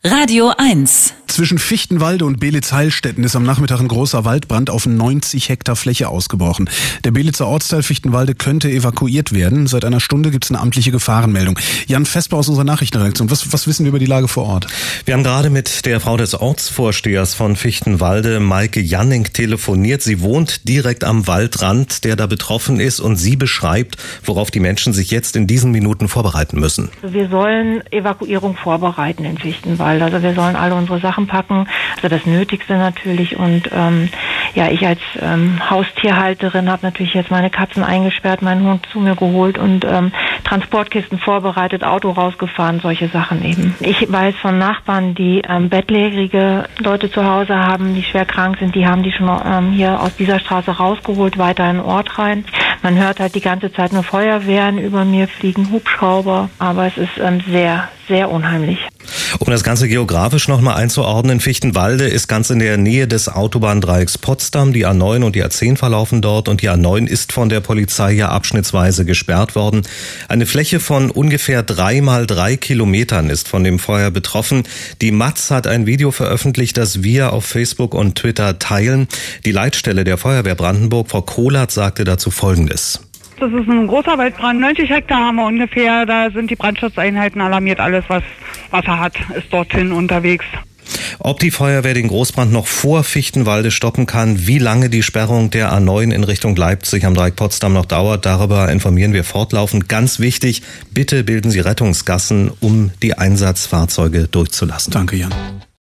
Radio 1. Zwischen Fichtenwalde und Belitz-Heilstätten ist am Nachmittag ein großer Waldbrand auf 90 Hektar Fläche ausgebrochen. Der Belitzer Ortsteil Fichtenwalde könnte evakuiert werden. Seit einer Stunde gibt es eine amtliche Gefahrenmeldung. Jan Vesper aus unserer Nachrichtenredaktion. Was wissen wir über die Lage vor Ort? Wir haben gerade mit der Frau des Ortsvorstehers von Fichtenwalde, Maike Janning, telefoniert. Sie wohnt direkt am Waldrand, der da betroffen ist, und sie beschreibt, worauf die Menschen sich jetzt in diesen Minuten vorbereiten müssen. Wir sollen Evakuierung vorbereiten in Fichtenwalde. Also wir sollen alle unsere Sachen packen, also das Nötigste natürlich. Und ich als Haustierhalterin habe natürlich jetzt meine Katzen eingesperrt, meinen Hund zu mir geholt und Transportkisten vorbereitet, Auto rausgefahren, solche Sachen eben. Ich weiß von Nachbarn, die bettlägerige Leute zu Hause haben, die schwer krank sind, die haben die schon hier aus dieser Straße rausgeholt, weiter in den Ort rein. Man hört halt die ganze Zeit nur Feuerwehren, über mir fliegen Hubschrauber, aber es ist sehr, sehr unheimlich. Um das Ganze geografisch nochmal einzuordnen, Fichtenwalde ist ganz in der Nähe des Autobahndreiecks Potsdam. Die A9 und die A10 verlaufen dort und die A9 ist von der Polizei ja abschnittsweise gesperrt worden. Eine Fläche von ungefähr 3 mal 3 Kilometern ist von dem Feuer betroffen. Die Matz hat ein Video veröffentlicht, das wir auf Facebook und Twitter teilen. Die Leitstelle der Feuerwehr Brandenburg, Frau Kohlert, sagte dazu Folgendes. Das ist ein großer Waldbrand, 90 Hektar haben wir ungefähr, da sind die Brandschutzeinheiten alarmiert, alles was Wasser hat, ist dorthin unterwegs. Ob die Feuerwehr den Großbrand noch vor Fichtenwalde stoppen kann, wie lange die Sperrung der A9 in Richtung Leipzig am Dreieck Potsdam noch dauert, darüber informieren wir fortlaufend. Ganz wichtig, bitte bilden Sie Rettungsgassen, um die Einsatzfahrzeuge durchzulassen. Danke, Jan.